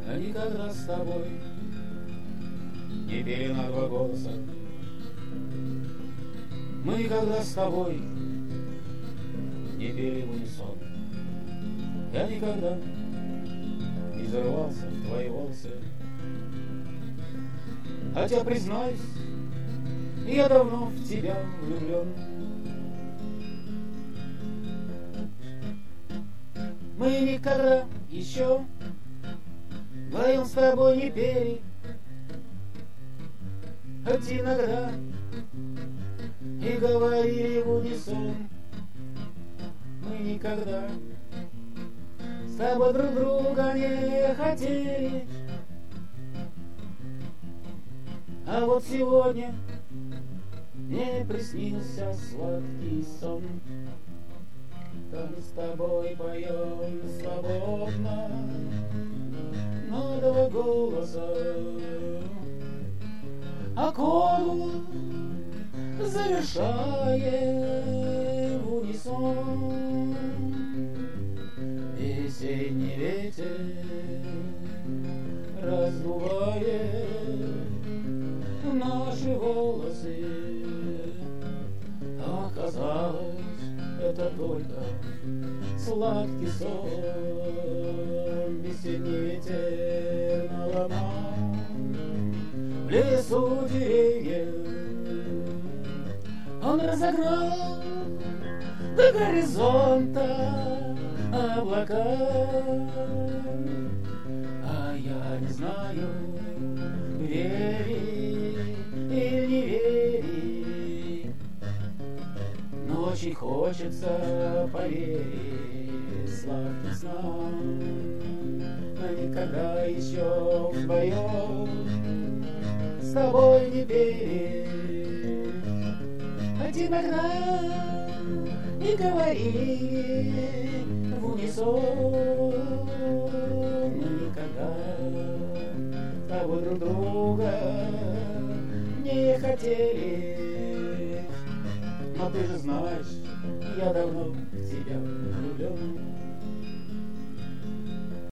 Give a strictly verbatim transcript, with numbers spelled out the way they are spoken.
а никогда с тобой не пели на два голоса. Мы никогда с тобой не пели в унисон. Я никогда не зарывался в твои волосы. Хотя, признаюсь, я давно в тебя влюблен. Мы никогда еще вдвоем с тобой не пели, хоть иногда и говорили в унисон. Мы никогда с тобой друг друга не хотели, а вот сегодня мне приснился сладкий сон. Да мы с тобой поем свободно на два голоса, аккорд завершая в унисон. Весенний ветер раздувает наши волосы. Оказалось, это только сладкий сон. Весенний ветер наломал в лесу деревьев. Он разогнал до горизонта облака. А я не знаю, верить или не верить, но очень хочется поверить сладким снам. Но никогда еще вдвоем с тобой не пели, хоть иногда и говорили в унисон. Мы никогда с тобой друг друга не хотели, но ты же знаешь, я давно в тебя влюблен.